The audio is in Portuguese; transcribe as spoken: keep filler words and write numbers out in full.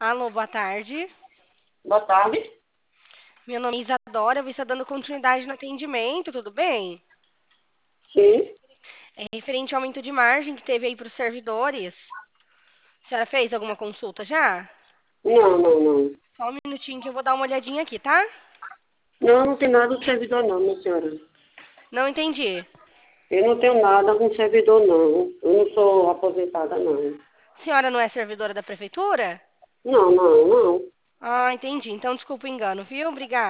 Alô, boa tarde. Boa tarde. Meu nome é Isadora, eu vou estar dando continuidade no atendimento, tudo bem? Sim. É referente ao aumento de margem que teve aí para os servidores. A senhora fez alguma consulta já? Não, não, não. Só um minutinho que eu vou dar uma olhadinha aqui, tá? Não, não tem nada do servidor não, minha senhora. Não entendi. Eu não tenho nada com servidor não. Eu não sou aposentada não. A senhora não é servidora da prefeitura? Não, não, não. Ah, entendi. Então desculpa o engano, viu? Obrigada.